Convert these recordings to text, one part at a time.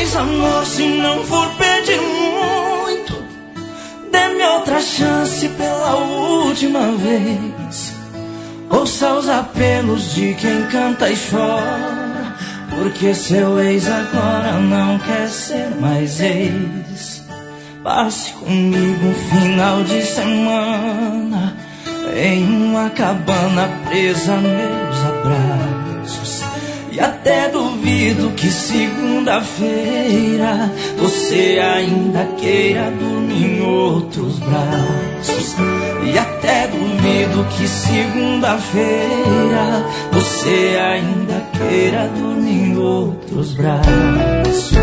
mais amor se não for pedir muito. Dê-me outra chance pela última vez. Ouça os apelos de quem canta e chora, porque seu ex agora não quer ser mais ex. Passe comigo um final de semana em uma cabana presa a meus abraços. E até duvido que segunda-feira você ainda queira dormir em outros braços. E até duvido que segunda-feira você ainda queira dormir em outros braços.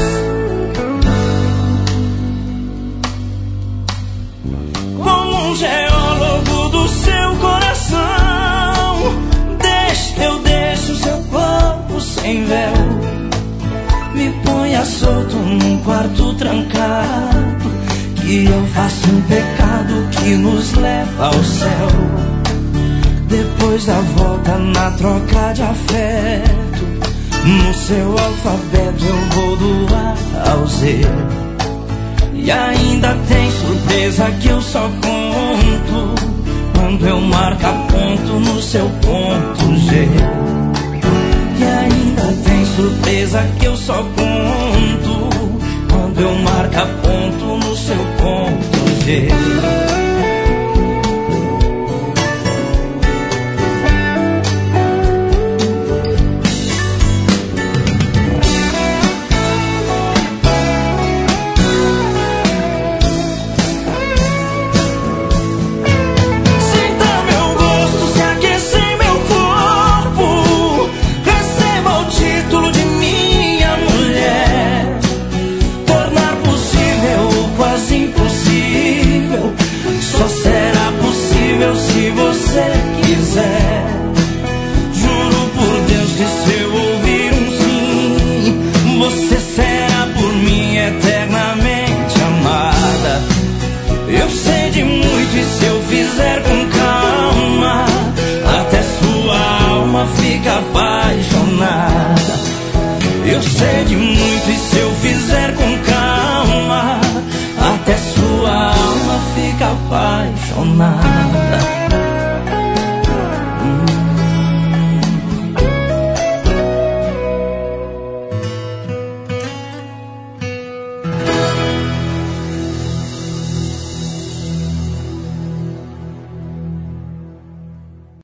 Como um geólogo do seu coração, eu deixo seu corpo sem véu. Me ponha solto num quarto trancado, que eu faço um pecado que nos leva ao céu. Depois da volta na troca de afeto, no seu alfabeto eu vou do A ao Z. E ainda tem surpresa que eu só conto quando eu marcar ponto no seu ponto G. E ainda tem surpresa que eu só conto quando eu marcar ponto no seu ponto G.